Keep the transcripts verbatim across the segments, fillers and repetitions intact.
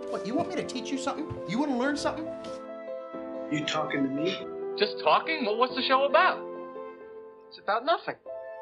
What, you want me to teach you something? You want to learn something? You talking to me? Just talking? Well, what's the show about? It's about nothing.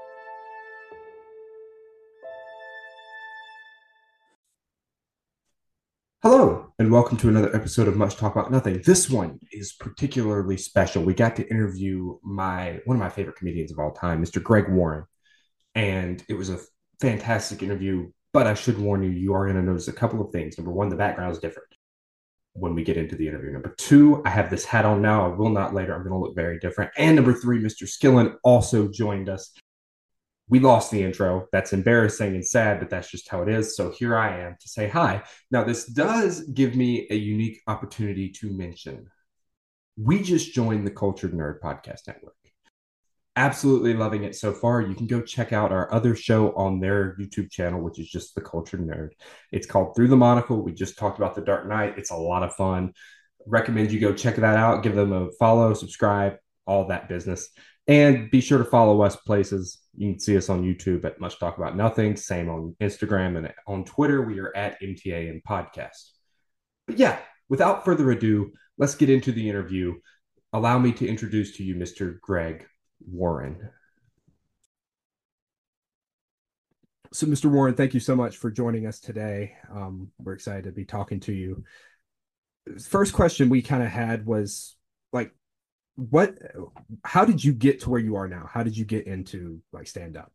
Hello, and welcome to another episode of Much Talk About Nothing. This one is particularly special. We got to interview my one of my favorite comedians of all time, Mister Greg Warren, and it was a fantastic interview. But I should warn you, you are going to notice a couple of things. Number one, the background is different when we get into the interview. Number two, I have this hat on now. I will not later. I'm going to look very different. And number three, Mister Skillen also joined us. We lost the intro. That's embarrassing and sad, but that's just how it is. So here I am to say hi. Now, this does give me a unique opportunity to mention. We just joined the Cultured Nerd Podcast Network. Absolutely loving it so far. You can go check out our other show on their YouTube channel, which is just The Cultured Nerd. It's called Through the Monocle. We just talked about The Dark Knight. It's a lot of fun. Recommend you go check that out. Give them a follow, subscribe, all that business. And be sure to follow us places. You can see us on YouTube at Much Talk About Nothing. Same on Instagram and on Twitter. We are at M T A and Podcast. But yeah, without further ado, let's get into the interview. Allow me to introduce to you Mister Greg Warren. So, Mister Warren, thank you so much for joining us today. Um, we're excited to be talking to you. First question we kind of had was like, what how did you get to where you are now? How did you get into like stand up?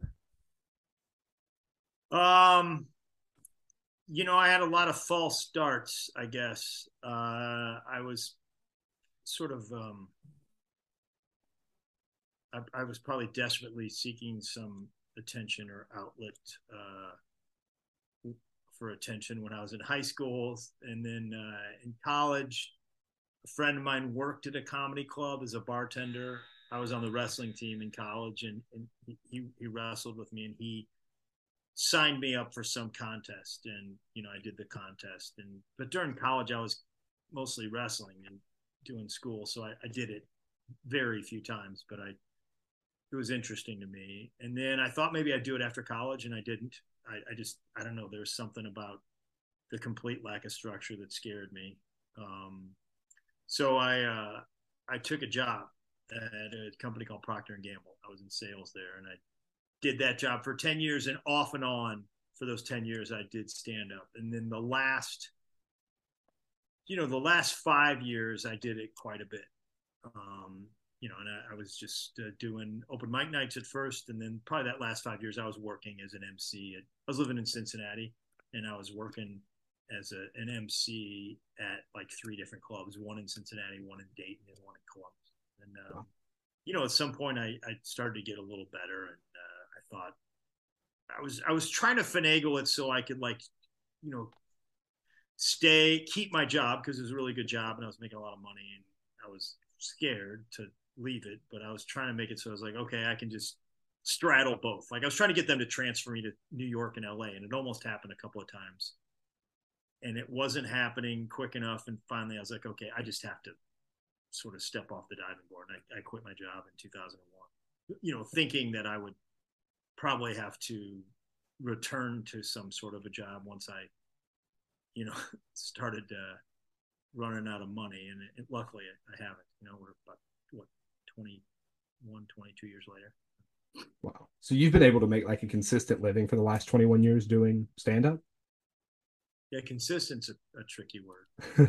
Um you know, I had a lot of false starts, I guess. Uh I was sort of um I, I was probably desperately seeking some attention or outlet uh for attention when I was in high school, and then uh in college a friend of mine worked at a comedy club as a bartender. I was on the wrestling team in college, and, and he, he wrestled with me, and he signed me up for some contest. And, you know, I did the contest. And but during college, I was mostly wrestling and doing school. So I, I did it very few times, but I it was interesting to me. And then I thought maybe I'd do it after college, and I didn't. I, I just, I don't know. There's something about the complete lack of structure that scared me. Um, So I uh, I took a job at a company called Procter and Gamble. I was in sales there, and I did that job for ten years, and off and on for those ten years, I did stand up. And then the last, you know, the last five years, I did it quite a bit. Um, you know, and I, I was just uh, doing open mic nights at first, and then probably that last five years, I was working as an M C. At, I was living in Cincinnati, and I was working as a, an M C at like three different clubs, one in Cincinnati, one in Dayton, and one in Columbus. And, um, wow. you know, at some point I, I started to get a little better, and uh, I thought I was, I was trying to finagle it so I could like, you know, stay, keep my job, because it was a really good job and I was making a lot of money, and I was scared to leave it, but I was trying to make it so I was like, okay, I can just straddle both. Like I was trying to get them to transfer me to New York and L A, and it almost happened a couple of times. And it wasn't happening quick enough. And finally I was like, okay, I just have to sort of step off the diving board. And I, I quit my job in two thousand one, you know, thinking that I would probably have to return to some sort of a job once I, you know, started uh, running out of money. And it, it, luckily I haven't, you know, we're about, what, twenty-one, twenty-two years later. Wow. So you've been able to make like a consistent living for the last twenty-one years doing stand-up? Yeah, consistent's a, a tricky word.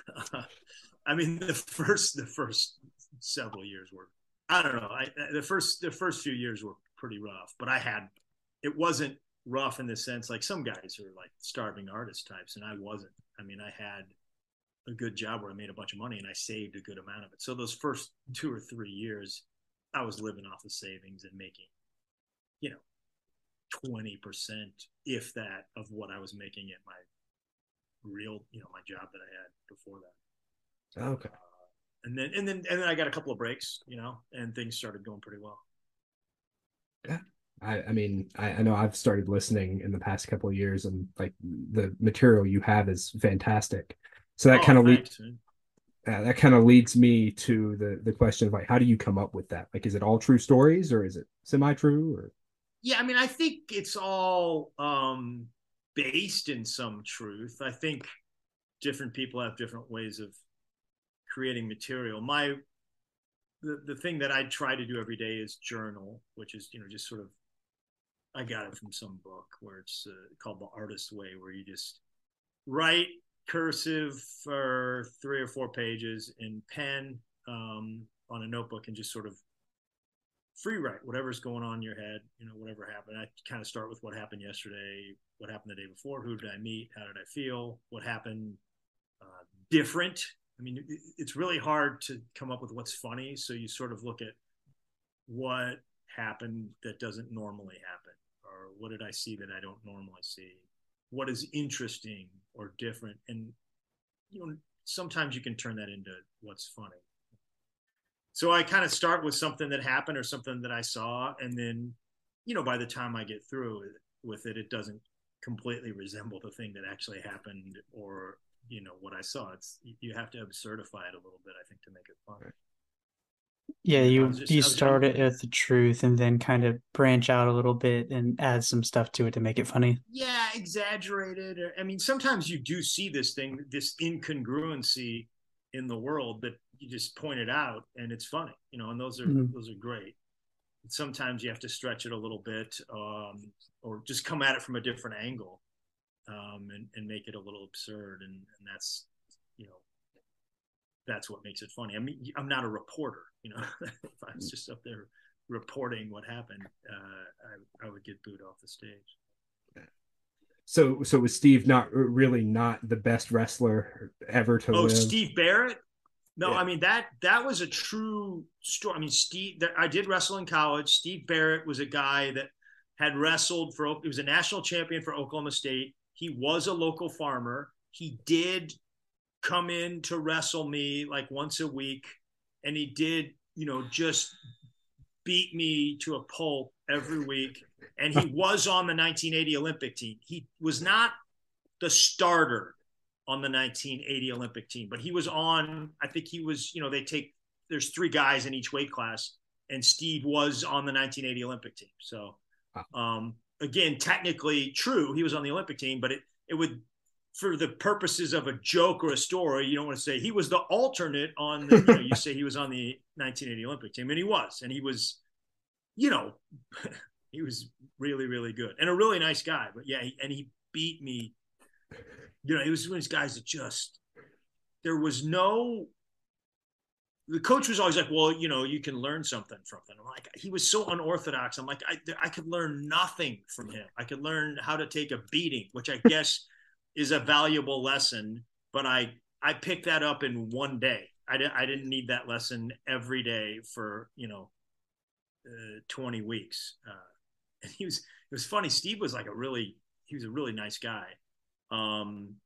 I mean, the first the first several years were, I don't know. I the first the first few years were pretty rough, but I had, it wasn't rough in the sense like some guys are like starving artist types, and I wasn't. I mean, I had a good job where I made a bunch of money and I saved a good amount of it. So those first two or three years, I was living off the savings and making, you know, twenty percent, if that, of what I was making at my real, you know, my job that I had before that. Okay. Uh, and then, and then, and then I got a couple of breaks, you know, and things started going pretty well. Yeah. I, I mean, I, I know I've started listening in the past couple of years, and like the material you have is fantastic. So that oh, kind of leads, uh, that kind of leads me to the the question of like, how do you come up with that? Like, is it all true stories, or is it semi-true? Or yeah, I mean, I think it's all um, based in some truth. I think different people have different ways of creating material. My the, the thing that I try to do every day is journal, which is, you know, just sort of, I got it from some book where it's uh, called The Artist's Way, where you just write cursive for three or four pages in pen um, on a notebook and just sort of free write whatever's going on in your head, you know, whatever happened. I kind of start with what happened yesterday, what happened the day before, who did I meet, how did I feel, what happened uh, different. I mean, it's really hard to come up with what's funny, so you sort of look at what happened that doesn't normally happen, or what did I see that I don't normally see, what is interesting or different. And, you know, sometimes you can turn that into what's funny. So I kind of start with something that happened or something that I saw, and then, you know, by the time I get through with it, it doesn't completely resemble the thing that actually happened or, you know, what I saw. It's, you have to absurdify it a little bit, I think, to make it fun. Yeah, you just, you was, start it with the truth and then kind of branch out a little bit and add some stuff to it to make it funny. Yeah, exaggerated. I mean, sometimes you do see this thing, this incongruency in the world that you just pointed out, and it's funny, you know, and those are mm-hmm. those are great. Sometimes you have to stretch it a little bit, um, or just come at it from a different angle, um, and, and make it a little absurd, and, and that's, you know, that's what makes it funny. I mean, I'm not a reporter, you know. If I was just up there reporting what happened, uh, I, I would get booed off the stage. So, so was Steve not really not the best wrestler ever to oh, live? Steve Barrett? No, yeah. I mean, that that was a true story. I mean, Steve, that, I did wrestle in college. Steve Barrett was a guy that had wrestled for, he was a national champion for Oklahoma State. He was a local farmer. He did come in to wrestle me like once a week, and he did, you know, just beat me to a pulp every week. And he was on the nineteen eighty Olympic team. He was not the starter on the nineteen eighty Olympic team, but he was on, I think he was, you know, they take, there's three guys in each weight class, and Steve was on the nineteen eighty Olympic team. So um, again, technically true, he was on the Olympic team, but it, it would, for the purposes of a joke or a story, you don't want to say he was the alternate on the, you know, you say he was on the nineteen eighty Olympic team, and he was, and he was, you know, he was really, really good and a really nice guy. But yeah, he, and he beat me. You know, he was one of these guys that just, there was no, the coach was always like, well, you know, you can learn something from him. I'm like, he was so unorthodox. I'm like, I, I could learn nothing from him. I could learn how to take a beating, which I guess is a valuable lesson, but I, I picked that up in one day. I, di- I didn't need that lesson every day for, you know, uh, twenty weeks. Uh, and he was, it was funny. Steve was like a really, he was a really nice guy. Um,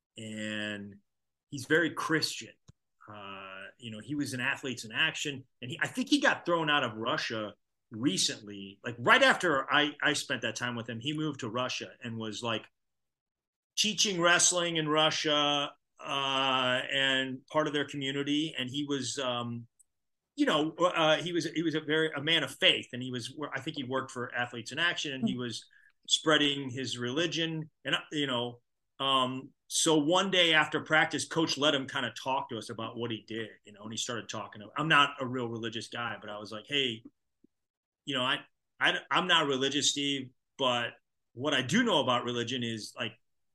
and he's very Christian. Uh, you know, he was in Athletes in Action, and he, I think he got thrown out of Russia recently. Like right after I, I spent that time with him, he moved to Russia and was like teaching wrestling in Russia, uh, and part of their community. And he was, um, you know, uh, he was, he was a very, a man of faith, and he was, I think he worked for Athletes in Action, and he was spreading his religion. And, you know, um, so one day after practice, coach let him kind of talk to us about what he did, you know, and he started talking. I'm not a real religious guy, but I was like, hey, you know, I, I, I'm not religious, Steve, but what I do know about religion is like,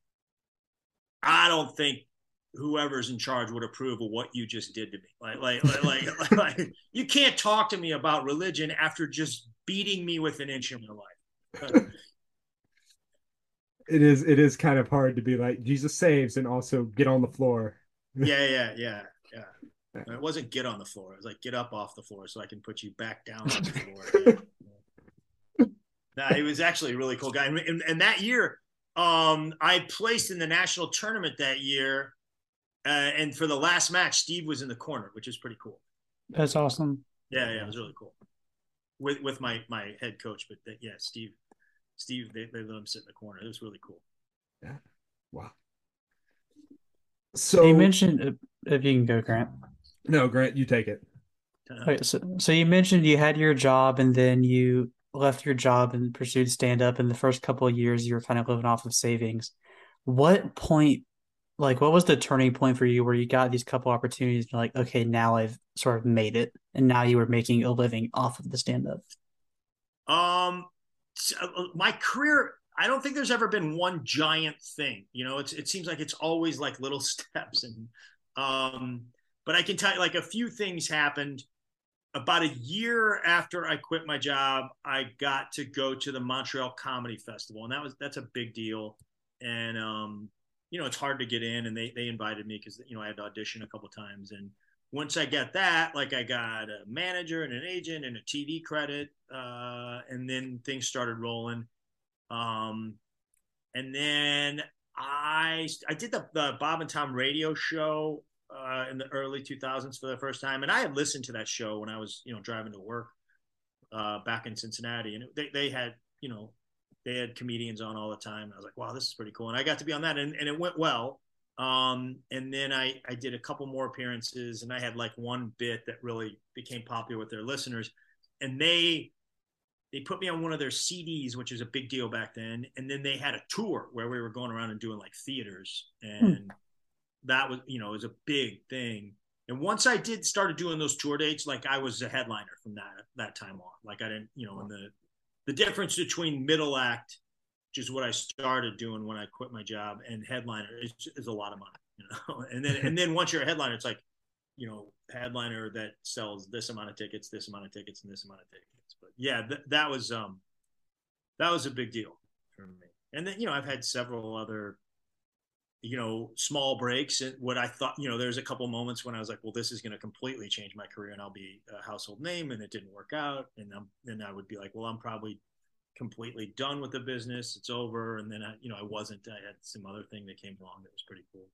I don't think whoever's in charge would approve of what you just did to me. Like, like, like, like, like you can't talk to me about religion after just beating me with an inch in my life. It is, it is kind of hard to be like, Jesus saves and also get on the floor. yeah, yeah, yeah, yeah. It wasn't get on the floor. It was like, get up off the floor so I can put you back down on the floor. Yeah. Nah, he was actually a really cool guy. And, and that year, um, I placed in the national tournament that year. Uh, and for the last match, Steve was in the corner, which is pretty cool. That's awesome. Yeah, yeah, it was really cool. With with my my head coach, but that, yeah, Steve, Steve, they, they let him sit in the corner. It was really cool. Yeah. Wow. So you mentioned, uh, if you can go, Grant. No, Grant, you take it. Uh, okay, so, so you mentioned you had your job and then you left your job and pursued stand-up. In the first couple of years, you were kind of living off of savings. What point Like, what was the turning point for you where you got these couple opportunities and you're like, okay, now I've sort of made it, and now you were making a living off of the stand-up? Um, my career, I don't think there's ever been one giant thing. You know, it's it seems like it's always like little steps, and um, but I can tell you, like a few things happened. About a year after I quit my job, I got to go to the Montreal Comedy Festival, and that was that's a big deal. And um, you know, it's hard to get in, and they they invited me because you know I had to audition a couple times. And once I got that, like I got a manager and an agent and a T V credit, uh, and then things started rolling. Um, and then I I did the, the Bob and Tom radio show uh, in the early two thousands for the first time, and I had listened to that show when I was you know driving to work uh, back in Cincinnati, and they they had you know they had comedians on all the time. I was like, wow, this is pretty cool, and I got to be on that, and, and it went well. Um, and then I I did a couple more appearances, and I had like one bit that really became popular with their listeners, and they they put me on one of their C Ds, which is a big deal back then. And then they had a tour where we were going around and doing like theaters. And hmm. that was, you know, it was a big thing. And once I did started doing those tour dates, like I was a headliner from that, that time on. Like I didn't, you know, and the, the difference between middle act, which is what I started doing when I quit my job, and headliner is, is a lot of money, you know? And then, and then once you're a headliner, it's like, you know, headliner that sells this amount of tickets, this amount of tickets, and this amount of tickets. But yeah, th- that was um, that was a big deal for me. And then you know, I've had several other, you know, small breaks. And what I thought, you know, there's a couple moments when I was like, well, this is going to completely change my career, and I'll be a household name, and it didn't work out. And I'm, then I would be like, well, I'm probably completely done with the business. It's over. And then I, you know, I wasn't. I had some other thing that came along that was pretty cool.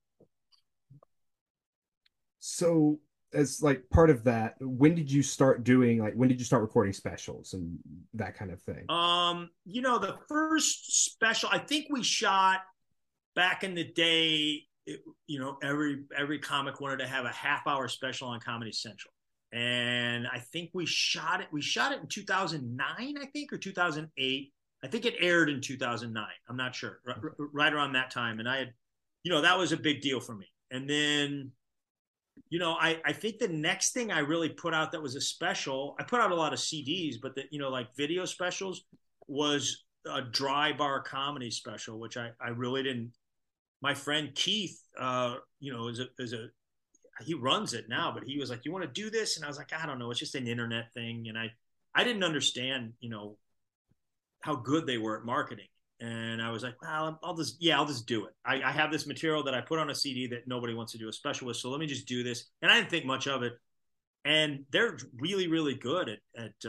So as like part of that, when did you start doing like when did you start recording specials and that kind of thing? Um, you know, the first special, I think we shot back in the day, it, you know, every every comic wanted to have a half hour special on Comedy Central. And I think we shot it, we shot it in two thousand nine, I think, or two thousand eight. I think it aired in two thousand nine. I'm not sure. R- right around that time. And I had, you know, that was a big deal for me. And then you know, I, I think the next thing I really put out that was a special, I put out a lot of C Ds, but the, you know, like video specials, was a dry bar comedy special, which I, I really didn't, my friend Keith, uh, you know, is a, is a, he runs it now, but he was like, you want to do this? And I was like, I don't know. It's just an internet thing. And I, I didn't understand, you know, how good they were at marketing. And I was like, well, I'll just, yeah, I'll just do it. I, I have this material that I put on a C D that nobody wants to do a special with. So let me just do this. And I didn't think much of it. And they're really, really good at, at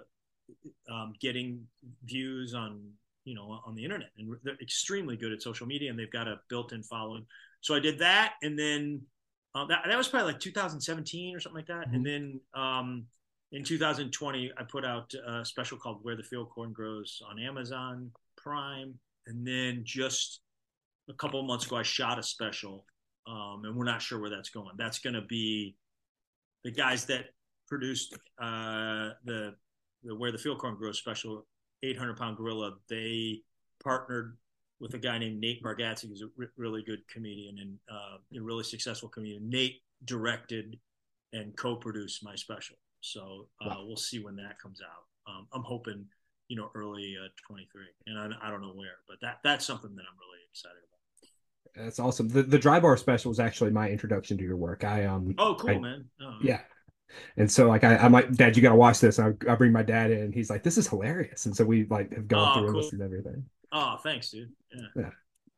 uh, um, getting views on, you know, on the internet. And they're extremely good at social media, and they've got a built-in following. So I did that. And then uh, that, that was probably like two thousand seventeen or something like that. Mm-hmm. And then um, in two thousand twenty, I put out a special called Where the Field Corn Grows on Amazon Prime. And then just a couple of months ago, I shot a special, um, and we're not sure where that's going. That's going to be the guys that produced uh, the the Where the Field Corn Grows special, eight hundred pound Gorilla. They partnered with a guy named Nate Bargatze, who's a r- really good comedian and uh, a really successful comedian. Nate directed and co-produced my special, so uh, wow. We'll see when that comes out. Um, I'm hoping, you know, early uh, twenty-three, and I, I don't know where, but that that's something that I'm really excited about. That's awesome. The the dry bar special was actually my introduction to your work. I um oh cool I, man oh. Yeah, and so like I I'm like, Dad, you got to watch this. I, I bring my dad in, and he's like, this is hilarious, and so we like have gone oh, through cool. and listened to everything. Oh, thanks, dude. Yeah. Yeah.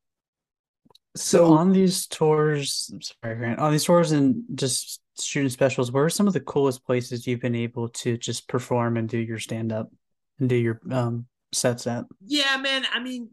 So, so on these tours, sorry, Grant, on these tours and just shooting specials, where are some of the coolest places you've been able to just perform and do your stand up and do your um, sets at? Yeah, man. I mean,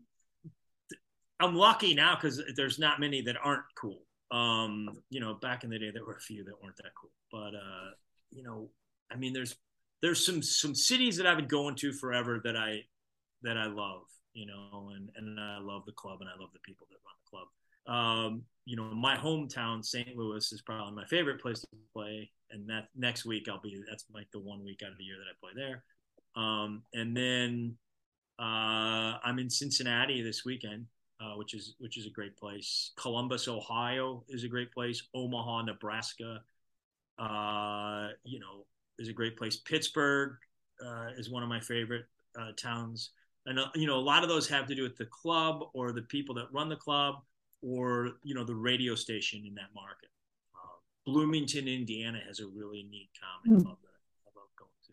I'm lucky now because there's not many that aren't cool. Um, you know, back in the day, there were a few that weren't that cool. But uh, you know, I mean, there's there's some some cities that I've been going to forever that I that I love. You know, and and I love the club, and I love the people that run the club. Um, you know, my hometown, Saint Louis, is probably my favorite place to play. And that next week I'll be, that's like the one week out of the year that I play there. Um, and then uh, I'm in Cincinnati this weekend, uh, uh, which is which is a great place. Columbus, Ohio, is a great place. Omaha, Nebraska, uh, you know, is a great place. Pittsburgh uh, is one of my favorite uh, towns, and uh, you know, a lot of those have to do with the club or the people that run the club, or you know, the radio station in that market. Uh, Bloomington, Indiana, has a really neat comedy club that I love going to.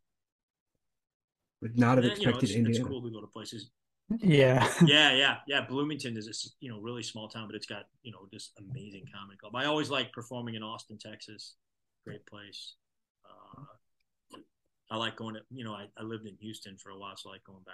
Would not have And, you know, expected it's, Indiana. it's cool to go to places. Yeah. Yeah, yeah, yeah. Bloomington is a you know really small town, but it's got you know this amazing comedy club. I always like performing in Austin, Texas. Great place. Uh, I like going to you know I, I lived in Houston for a while, so I like going back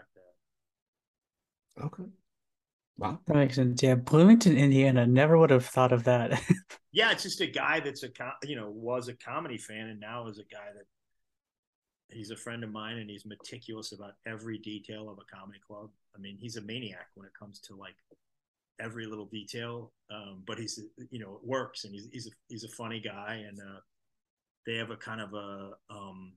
there. Okay. Wow. That makes sense. Yeah, Bloomington, Indiana. Never would have thought of that. Yeah, it's just a guy that's a you know was a comedy fan and now is a guy that he's a friend of mine and he's meticulous about every detail of a comedy club. I mean, he's a maniac when it comes to like every little detail. Um, but he's, you know, it works and he's, he's a, he's a funny guy and, uh, they have a kind of a, um,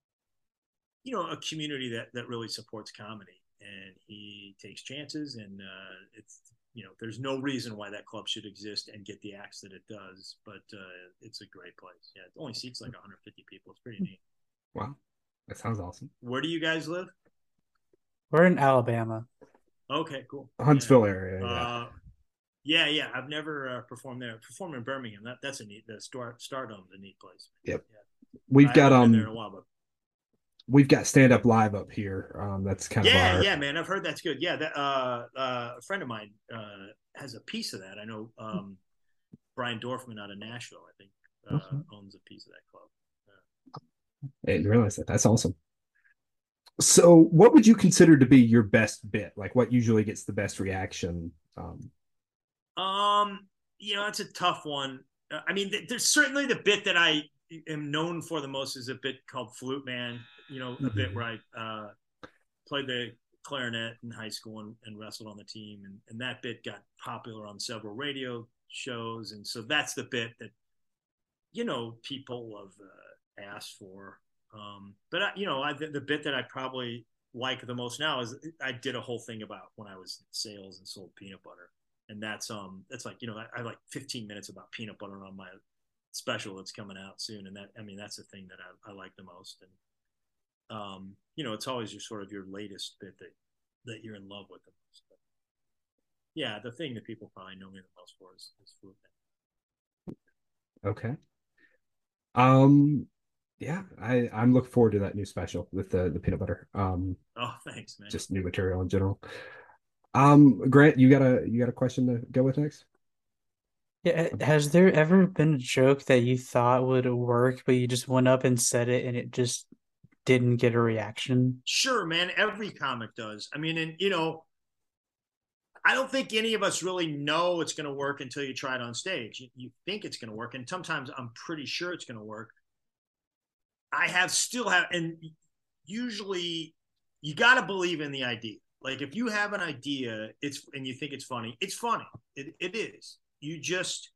you know, a community that, that really supports comedy and he takes chances and, uh, it's, you know, there's no reason why that club should exist and get the acts that it does, but, uh, it's a great place. Yeah. It only seats like one hundred fifty people. It's pretty neat. Wow. That sounds awesome. Where do you guys live? We're in Alabama. Okay, cool. Huntsville yeah. area. Yeah. Uh, yeah, yeah. I've never uh, performed there. Performed in Birmingham. That that's a neat. The Star Stardome's a neat place. Yep. Yeah. We've I got haven't um. been there in a while, but We've got stand up live up here. Um, that's kind yeah, of our... yeah, man. I've heard that's good. Yeah, that uh, uh, a friend of mine uh has a piece of that. I know um, Brian Dorfman out of Nashville. I think uh, Okay. owns a piece of that club. I didn't realize that. That's awesome. So, what would you consider to be your best bit? Like, what usually gets the best reaction? Um, Um, you know, that's a tough one. Uh, I mean, th- there's certainly the bit that I am known for the most is a bit called Flute Man. You know, a Mhm. bit where I uh, played the clarinet in high school and, and wrestled on the team, and, and that bit got popular on several radio shows, and so that's the bit that you know people have uh, asked for. Um, but I, you know, I, the, the bit that I probably like the most now is I did a whole thing about when I was in sales and sold peanut butter. And that's um that's like you know I, I have like fifteen minutes about peanut butter on my special that's coming out soon, and that I mean that's the thing that I, I like the most, and um you know it's always your sort of your latest bit that that you're in love with the most. But yeah, the thing that people probably know me the most for is, is Flute Man. okay. Um, yeah, I I'm looking forward to that new special with the the peanut butter. Um, Oh, thanks, man. just new material in general. Um, Grant, you got a you got a question to go with next? Yeah, has there ever been a joke that you thought would work, but you just went up and said it and it just didn't get a reaction? Sure, man. Every comic does. I mean, and you know, I don't think any of us really know it's going to work until you try it on stage. You, you think it's going to work, and sometimes I'm pretty sure it's going to work. I have still have, and usually you got to believe in the idea. Like if you have an idea, it's and you think it's funny, it's funny. It it is. You just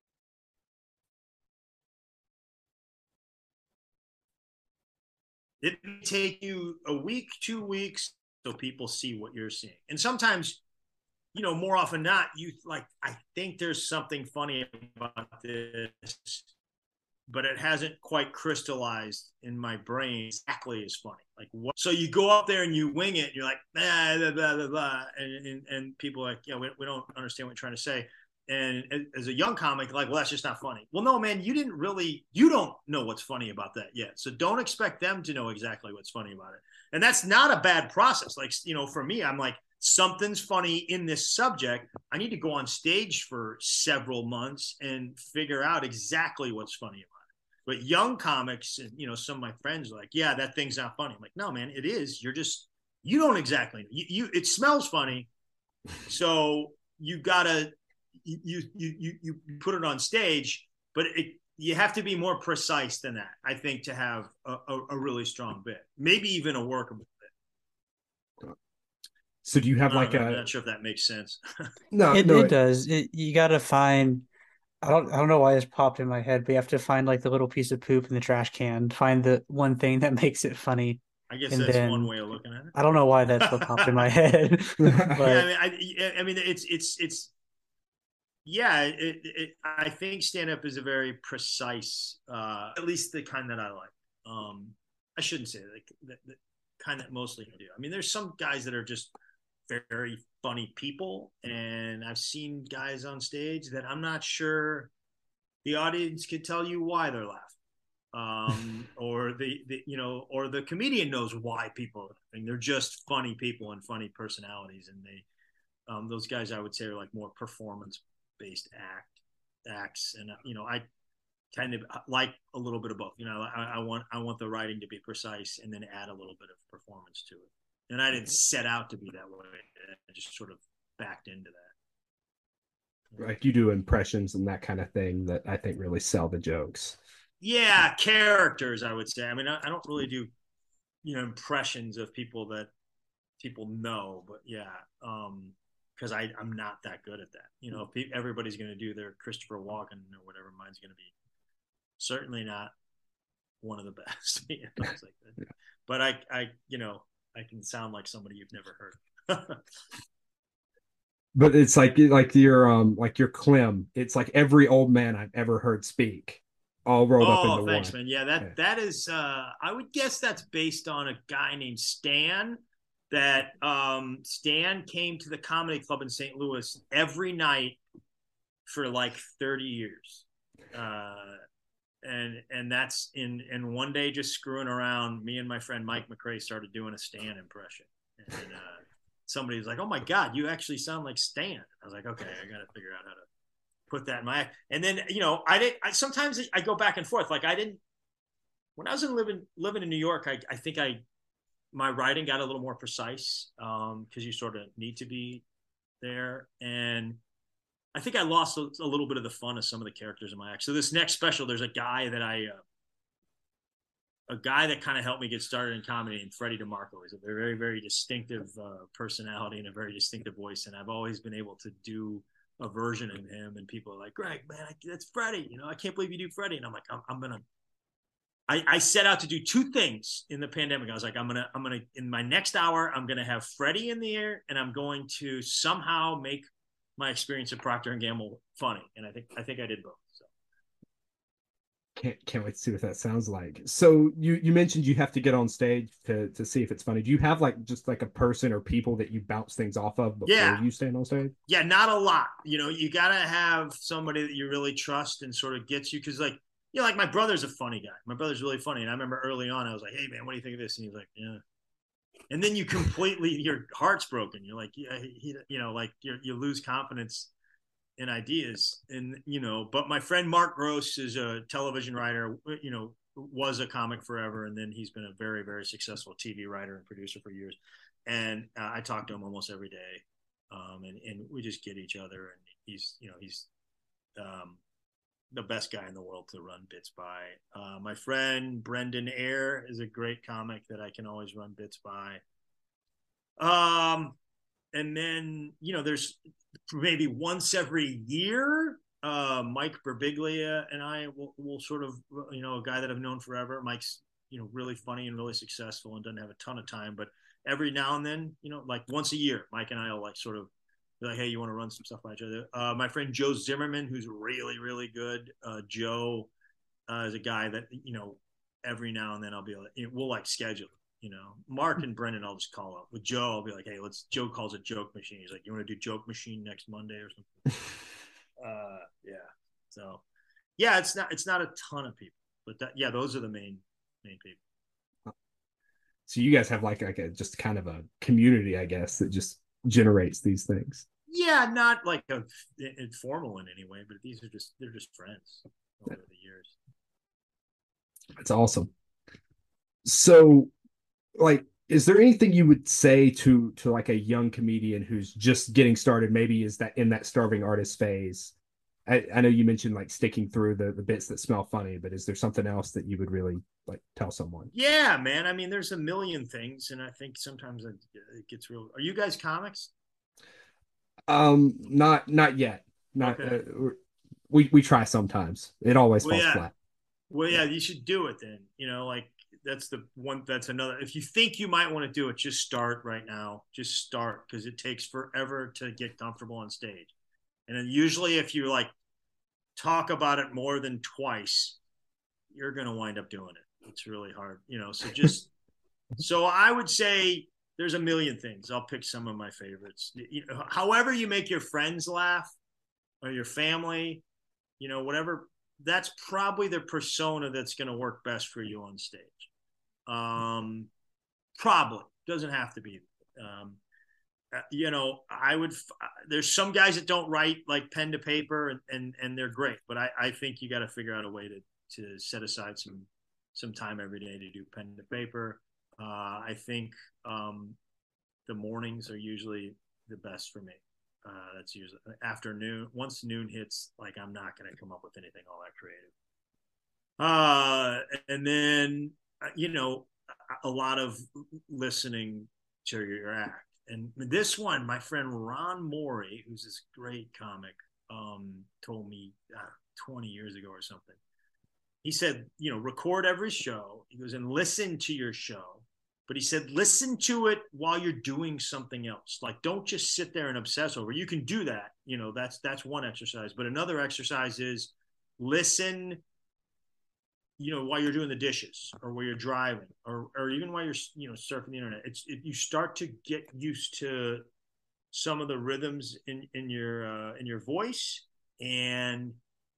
it may take you a week, two weeks, so people see what you're seeing. And sometimes, you know, more often than not, you like, I think there's something funny about this, but it hasn't quite crystallized in my brain exactly as funny. Like what? So you go up there and you wing it. And you're like, blah, blah, blah, blah, blah. And, and, and people are like, yeah, we, we don't understand what you're trying to say. And as a young comic, like, well, that's just not funny. Well, no, man, you didn't really, you don't know what's funny about that yet. So don't expect them to know exactly what's funny about it. And that's not a bad process. Like, you know, for me, I'm like, something's funny in this subject. I need to go on stage for several months and figure out exactly what's funny about it. But young comics, and you know, some of my friends are like, yeah, that thing's not funny. I'm like, no, man, it is. You're just, you don't exactly know. You, you it smells funny. So you gotta, you, you, you, you put it on stage, but it, you have to be more precise than that, I think, to have a, a, a really strong bit, maybe even a workable bit. So do you have I like don't know, a? I'm not sure if that makes sense. No, It no. it does. It, you got to find. I don't. I don't know why this popped in my head, but you have to find like the little piece of poop in the trash can. Find the one thing that makes it funny, I guess And that's then one way of looking at it. I don't know why that's what popped in my head, Yeah, but I mean, I, I mean, it's it's it's yeah. It, it, I think stand up is a very precise, uh, at least the kind that I like. Um, I shouldn't say like the, the kind that mostly I do. I mean, there's some guys that are just very funny people, and I've seen guys on stage that I'm not sure the audience could tell you why they're laughing. Um, or the, the, you know, or the comedian knows why people are laughing. They're just funny people and funny personalities. And they, um, those guys I would say are like more performance based act acts. And, uh, you know, I kind of like a little bit of both, you know, I, I want, I want the writing to be precise and then add a little bit of performance to it. And I didn't set out to be that way. I just sort of backed into that. Like you do impressions and that kind of thing that I think really sell the jokes. Yeah, characters, I would say. I mean, I, I don't really do, you know, impressions of people that people know, but yeah, um, because I I'm not that good at that. You know, if everybody's going to do their Christopher Walken or whatever, mine's going to be certainly not one of the best. You know, it's like that. Yeah. But I I you know I can sound like somebody you've never heard. But it's like like your um like your Clem. It's like every old man I've ever heard speak, all rolled oh, up into thanks, one. man. Yeah, that yeah. that is. Uh, I would guess that's based on a guy named Stan. That um, Stan came to the comedy club in Saint Louis every night for like thirty years, uh, and and that's in and one day just screwing around. Me and my friend Mike McRae started doing a Stan impression, and uh, somebody was like, "Oh my God, you actually sound like Stan." I was like, "Okay, I got to figure out how to put that in my act." And then, you know, I didn't, I, sometimes I go back and forth. Like I didn't, when I was in living, living in New York, I, I think I, my writing got a little more precise um, cause you sort of need to be there. And I think I lost a, a little bit of the fun of some of the characters in my act. So this next special, there's a guy that I, uh, a guy that kind of helped me get started in comedy, and Freddie DeMarco. He's a very, very distinctive uh, personality and a very distinctive voice. And I've always been able to do a version of him, and people are like, "Greg, man, I, that's Freddie. You know, I can't believe you do Freddie." And I'm like, I'm, I'm gonna. I, I set out to do two things in the pandemic. I was like, I'm gonna, I'm gonna, in my next hour, I'm gonna have Freddie in the air, and I'm going to somehow make my experience at Procter and Gamble funny. And I think, I think I did both. So. Can't can't wait to see what that sounds like. So you you mentioned you have to get on stage to to see if it's funny. Do you have like just like a person or people that you bounce things off of before yeah. you stand on stage? Yeah, not a lot. You know, you gotta have somebody that you really trust and sort of gets you, because like, you know, like my brother's a funny guy. My brother's really funny, and I remember early on I was like, "Hey man, what do you think of this?" And he was like, "Yeah." And then you completely, your heart's broken. You're like, yeah, he, you know, like you you lose confidence in ideas, and you know. But my friend Mark Gross is a television writer. You know, was a comic forever, and then he's been a very, very successful T V writer and producer for years. And uh, I talk to him almost every day, um, and and we just get each other. And he's, you know, he's um, the best guy in the world to run bits by. Uh, my friend Brendan Ayer is a great comic that I can always run bits by. Um, and then, you know, there's maybe once every year, uh, Mike Birbiglia and I will, will sort of, you know, a guy that I've known forever. Mike's, you know, really funny and really successful and doesn't have a ton of time, but every now and then, you know, like once a year, Mike and I will like sort of be like, "Hey, you want to run some stuff by each other?" Uh, my friend Joe Zimmerman, who's really, really good. Uh, Joe uh, is a guy that, you know, every now and then I'll be like, we'll like schedule it. You know, Mark and Brendan, I'll just call up. With Joe, I'll be like, "Hey, let's." Joe calls it Joke Machine. He's like, "You want to do Joke Machine next Monday or something?" uh, yeah. So, yeah, it's not it's not a ton of people, but that, yeah, those are the main main people. So you guys have like like a just kind of a community, I guess, that just generates these things. Yeah, not like a informal in any way, but these are just they're just friends over the years. That's awesome. So, like, is there anything you would say to to like a young comedian who's just getting started, maybe is that in that starving artist phase? I, I know you mentioned like sticking through the, the bits that smell funny, but is there something else that you would really like tell someone? Yeah, man. I mean, there's a million things, and I think sometimes it, it gets real. Are you guys comics? Um, not not yet. Not okay. uh, we we try sometimes. It always well, falls yeah. flat. Well, yeah, you should do it then. You know, like that's the one, that's another, if you think you might want to do it, just start right now. Just start, because it takes forever to get comfortable on stage. And then usually if you like talk about it more than twice, you're going to wind up doing it. It's really hard, you know, so just, so I would say there's a million things. I'll pick some of my favorites. You know, however you make your friends laugh or your family, you know, whatever, that's probably the persona that's going to work best for you on stage. Um, probably doesn't have to be. Um, uh, you know, I would. There's some guys that don't write like pen to paper, and and, and they're great. But I, I think you got to figure out a way to to set aside some some time every day to do pen to paper. Uh, I think um, the mornings are usually the best for me. Uh, that's usually afternoon. Once noon hits, like I'm not going to come up with anything all that creative. Uh, and then, you know, a lot of listening to your act. And this one, my friend Ron Morey, who's this great comic, um, told me uh, twenty years ago or something. He said, you know, record every show. He goes, and listen to your show. But he said, listen to it while you're doing something else. Like, don't just sit there and obsess over it. You can do that. You know, that's, that's one exercise. But another exercise is listen, you know, while you're doing the dishes or while you're driving or, or even while you're, you know, surfing the internet. It's, it, you start to get used to some of the rhythms in, in your, uh, in your voice, and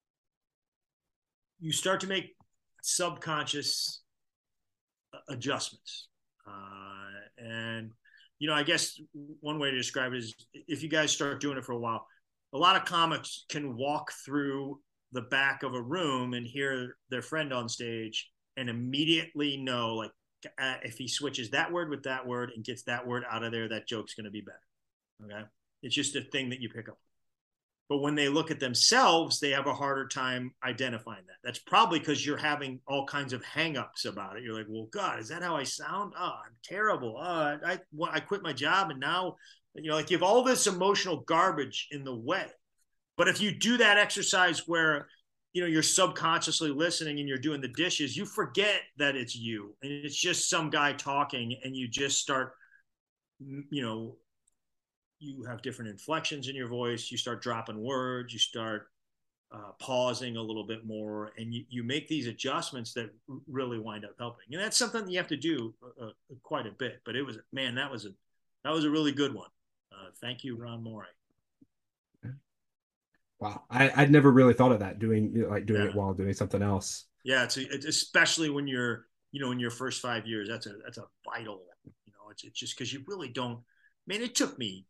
you start to make subconscious adjustments. Uh, and, you know, I guess one way to describe it is if you guys start doing it for a while, a lot of comics can walk through the back of a room and hear their friend on stage and immediately know, like, uh, if he switches that word with that word and gets that word out of there, that joke's going to be better. Okay. It's just a thing that you pick up. But when they look at themselves, they have a harder time identifying that. That's probably because you're having all kinds of hangups about it. You're like, well, God, is that how I sound? Oh, I'm terrible. Oh, I, well, I quit my job. And now, you know, like you have all this emotional garbage in the way. But if you do that exercise where, you know, you're subconsciously listening and you're doing the dishes, you forget that it's you. And it's just some guy talking, and you just start, you know, you have different inflections in your voice. You start dropping words. You start uh, pausing a little bit more, and you, you make these adjustments that really wind up helping. And that's something that you have to do uh, quite a bit. But it was, man, that was a that was a really good one. Uh, thank you, Ron Morey. Wow, I, I'd never really thought of that, doing you know, like doing Yeah. it while doing something else. Yeah, it's, a, it's especially when you're, you know, in your first five years. That's a that's a vital. You know, it's it's just because you really don't. Man, it took me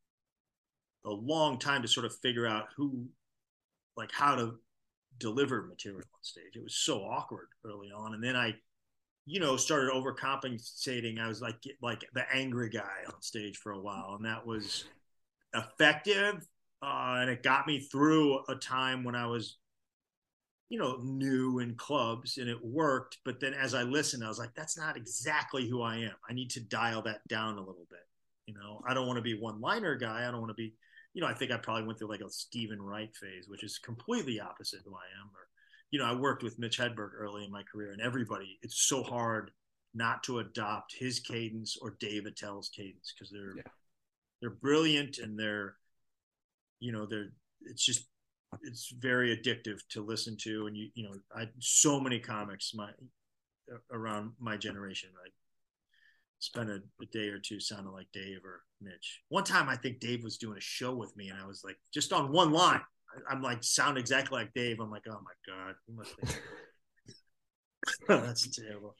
a long time to sort of figure out who, like, how to deliver material on stage. It was so awkward early on. And then I, you know, started overcompensating. I was like, like the angry guy on stage for a while. And that was effective. Uh, and it got me through a time when I was, you know, new in clubs, and it worked. But then as I listened, I was like, that's not exactly who I am. I need to dial that down a little bit. You know, I don't want to be one-liner guy. I don't want to be, you know, I think I probably went through like a Stephen Wright phase, which is completely opposite who I am. Or, you know, I worked with Mitch Hedberg early in my career, and everybody, it's so hard not to adopt his cadence or Dave Attell's cadence, because they're, yeah. they're brilliant, and they're, you know, they're, it's just, it's very addictive to listen to. And you, you know, I, so many comics, my, around my generation, like, spent a, a day or two sounding like Dave or Mitch. One time I think Dave was doing a show with me, and I was like, just on one line, I, I'm like, sound exactly like Dave. I'm like, oh my God, he must think that's terrible.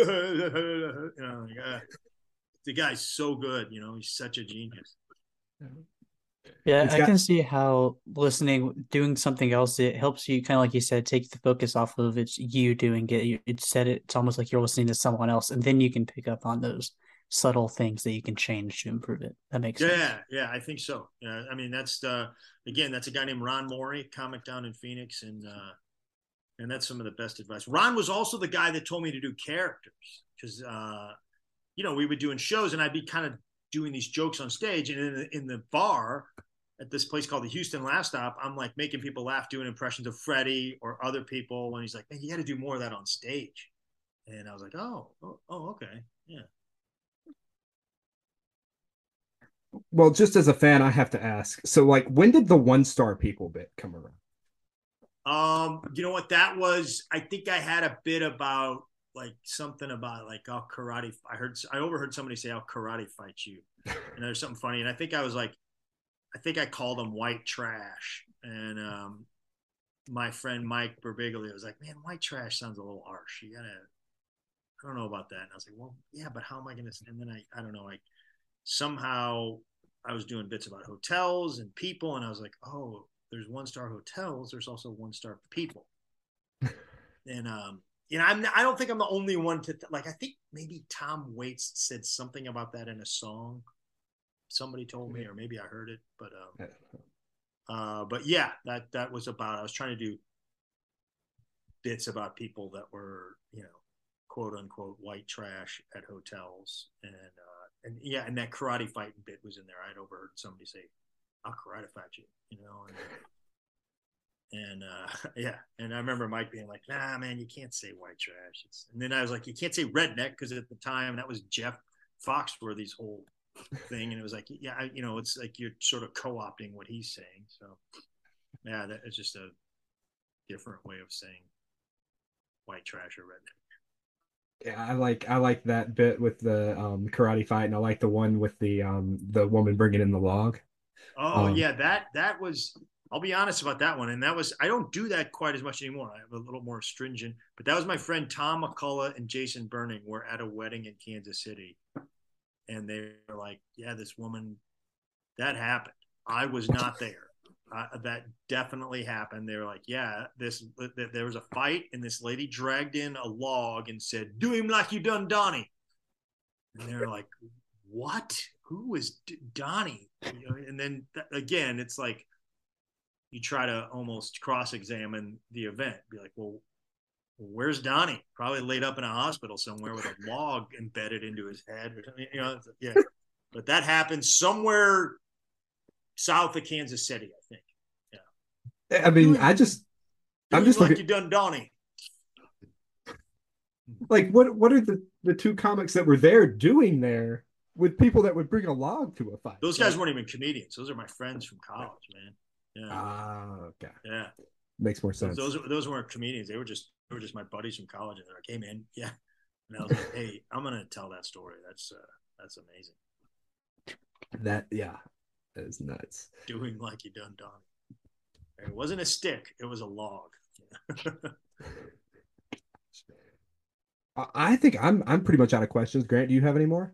You know, like, uh, the guy's so good, you know, he's such a genius. Yeah, It's I got- can see how listening, doing something else, it helps you kind of, like you said, take the focus off of it's you doing it. You, it said it, it's almost like you're listening to someone else, and then you can pick up on those subtle things that you can change to improve it. That makes sense. Yeah, yeah, I think so. Yeah, I mean, that's the, again, that's a guy named Ron Morey, comic down in Phoenix, and uh, and that's some of the best advice. Ron was also the guy that told me to do characters, because uh, you know, we were doing shows, and I'd be kind of doing these jokes on stage, and in the, in the bar at this place called the Houston Laugh Stop, I'm like making people laugh doing impressions of Freddie or other people, and he's like, man, you got to do more of that on stage. And I was like, oh, oh, oh okay, yeah. Well, just as a fan, I have to ask. So, like, when did the one star people bit come around? Um, you know what that was? I think I had a bit about like something about like I'll karate. I heard I overheard somebody say I'll karate fight you, and there's something funny. And I think I was like, I think I called them white trash, and um, my friend Mike Birbiglia was like, man, white trash sounds a little harsh. You gotta, I don't know about that. And I was like, well, yeah, but how am I gonna? And then I, I don't know, like somehow I was doing bits about hotels and people, and I was like, oh, there's one star hotels. There's also one star people. And, um, you know, I'm, I don't think I'm the only one to, th- like, I think maybe Tom Waits said something about that in a song. Somebody told me, or maybe I heard it, but, um, uh, but yeah, that, that was about, I was trying to do bits about people that were, you know, quote unquote, white trash at hotels. And, uh, and yeah, and that karate fighting bit was in there. I'd overheard somebody say, I'll karate fight you, you know, and, and uh, yeah, and I remember Mike being like, "Nah, man, you can't say white trash." It's, and then I was like, "You can't say redneck," because at the time that was Jeff Foxworthy's whole thing, and it was like, yeah, I, you know, it's like you're sort of co-opting what he's saying. So, yeah, that is just a different way of saying white trash or redneck. Yeah, I like I like that bit with the um, karate fight, and I like the one with the um, the woman bringing in the log. Oh Um, yeah, that that was. I'll be honest about that one, and that was I don't do that quite as much anymore. I have a little more stringent, but that was my friend Tom McCullough and Jason Burning were at a wedding in Kansas City, and they were like, "Yeah, this woman, that happened. I was not there. Uh, that definitely happened." They were like, "Yeah, this th- there was a fight, and this lady dragged in a log and said, 'Do him like you done Donnie.'" And they're like, "What? Who is D- Donnie?" You know, and then th- again, it's like you try to almost cross-examine the event. Be like, well, where's Donnie? Probably laid up in a hospital somewhere with a log embedded into his head. Or something. You know, yeah. But that happened somewhere south of Kansas City, I think. Yeah. I mean, doing, I just, I'm just like looking. you done Donnie. Like, what what are the the two comics that were there doing there with people that would bring a log to a fight? Those guys like, weren't even comedians. Those are my friends from college, man. Yeah. Ah, uh, okay. Yeah. Makes more sense. Those, those those weren't comedians. They were just they were just my buddies from college, and they're like, "Hey, man, yeah." And I was like, "Hey, I'm gonna tell that story. That's uh, that's amazing." That yeah, that is nuts. Doing like you done Donnie. It wasn't a stick; it was a log. I think I'm I'm pretty much out of questions. Grant, do you have any more?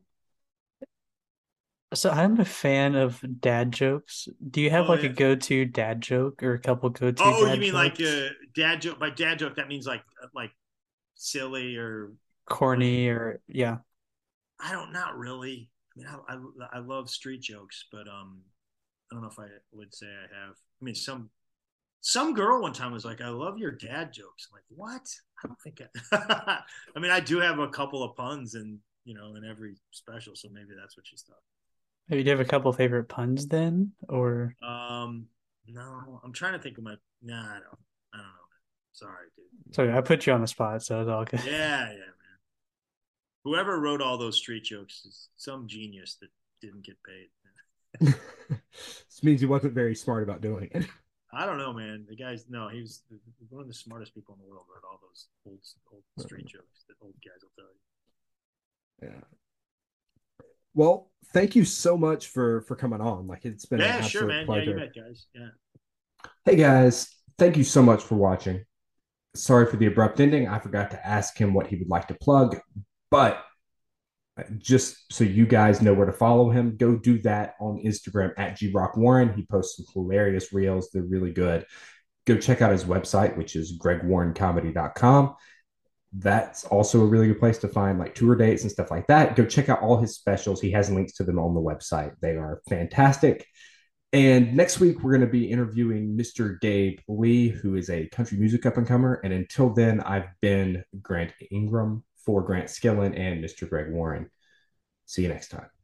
So I'm a fan of dad jokes. Do you have oh, like yeah. a go-to dad joke or a couple go-to? Oh, dad you mean jokes? like uh, dad joke? By dad joke, that means like like silly or corny like, or yeah. I don't, not really. I mean, I, I I love street jokes, but um, I don't know if I would say I have. I mean, some some girl one time was like, "I love your dad jokes." I'm like, what? I don't think I. I mean, I do have a couple of puns, and you know, in every special, so maybe that's what she's thought. Maybe do you have a couple of favorite puns then, or? Um, no, I'm trying to think of my. Nah, I don't. I don't know. Sorry, dude. Sorry, I put you on the spot, so it's all good. Yeah, yeah, man. Whoever wrote all those street jokes is some genius that didn't get paid. This means he wasn't very smart about doing it. I don't know, man. The guy's no, he was one of the smartest people in the world. Wrote all those old, old street jokes that old guys will tell you. Yeah. Well, thank you so much for for coming on. Like it's been yeah, an absolute sure, man. pleasure. Yeah, you bet, guys. Yeah. Hey guys, thank you so much for watching. Sorry for the abrupt ending. I forgot to ask him what he would like to plug, but just so you guys know where to follow him, go do that on Instagram at G Rock Warren. He posts some hilarious reels. They're really good. Go check out his website, which is greg warren comedy dot com. That's also a really good place to find like tour dates and stuff like that. Go check out all his specials. He has links to them on the website. They are fantastic. And next week, we're going to be interviewing Mister Gabe Lee, who is a country music up-and-comer. And until then, I've been Grant Ingram for Grant Skillen and Mister Greg Warren. See you next time.